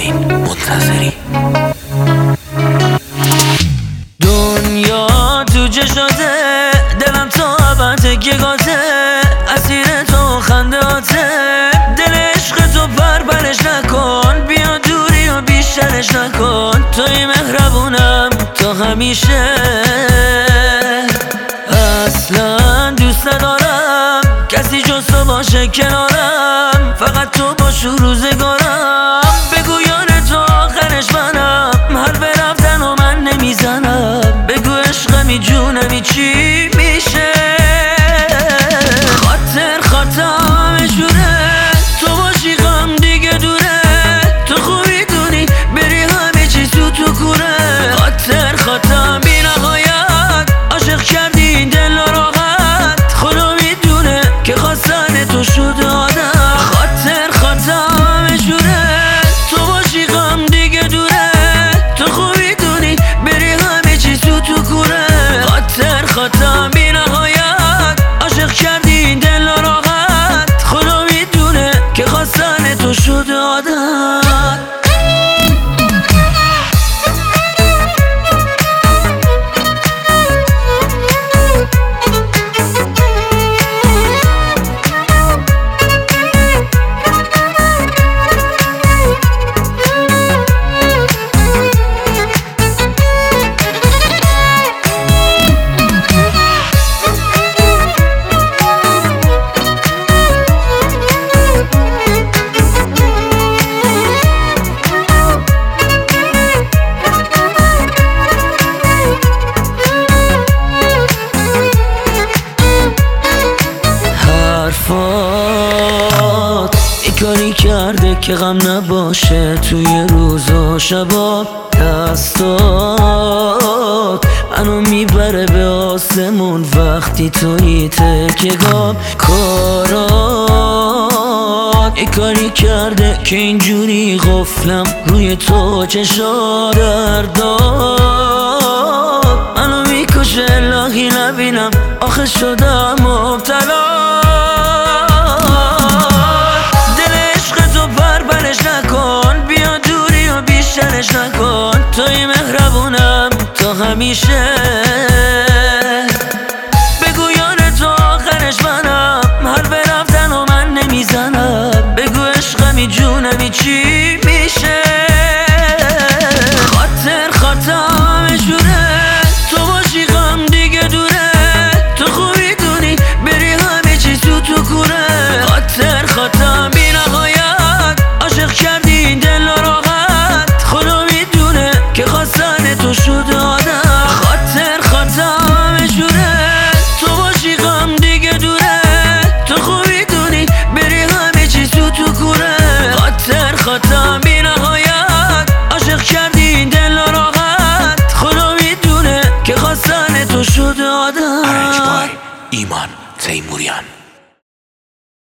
حسین منتظری. دنیا تو چشاته، دلم تا ابد گاته، اسیر تو خندهاته، دل عشق تو پرش نکن، بیا دوری و بیشترش نکن، توی مهربونم تا همیشه. اصلا دوست ندارم کسی جز تو باشه کنارم، فقط تو باش روزگارم، بگو یار تو آخرش منم، حرف رفتن و من نمیزنم، بگو عشقمی جونمی چی میشه. خاطرم شوره، تو باشی غم دیگه دوره، تو خوبی دونی بری همه چیز تو کوره. خاطرم بی نهایت، عاشق کردی این دل راحت، خدا میدونه که خواستن تو شده آدم. خاطرم شوره، تو باشی غم دیگه دوره، تو خوبی دونی بری همه چیز تو کوره. خاطرم بی نهایت، عاشق کردی این دل راحت، خدا میدونه که خواستن تو شده عادت. ای کاری کرده که غم نباشه توی روز و شبا، دستات منو میبره به آسمون وقتی توی تکگاه. کارات ای کاری کرده که اینجوری غفلم روی تو چشا، درداد منو میکشه الهی نبینم، آخه شدم مبتلا. بیشترش نکن، توی مهربونم تا همیشه، بگو یار تو آخرش منم، حرف رفتن و من نمیزنم، بگو عشقمی جونمی چی میشه. خاطرم شوره، تو باشی غم دیگه دوره، تو خوبی دونی بری همه چیز تو کوره. خاطرم بی نهایت، عاشق کردی این دل راحت، خدا میدونه که خواستن تو شده آدم. خاطرم شوره، تو باشی غم دیگه دوره، تو خوبی دونی بری همه چیز تو کوره. خاطرم بی نهایت، عاشق کردی این دل راحت، خدا میدونه که خواستن تو شده آدم. ایمان تیموریان.